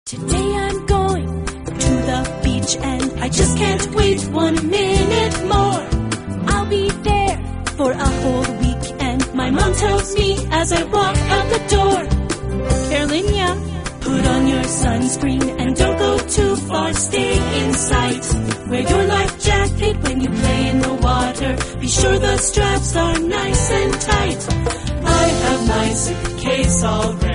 Today I'm going to the beach and I just can't wait 1 minute more. I'll be there for a whole week and my mom tells me as I walk out the door, Carolina, put on your sunscreen and don't go too far, stay in sight. Wear your life jacket when you play in the water. Be sure the straps are nice and tight. I have my suitcase all ready.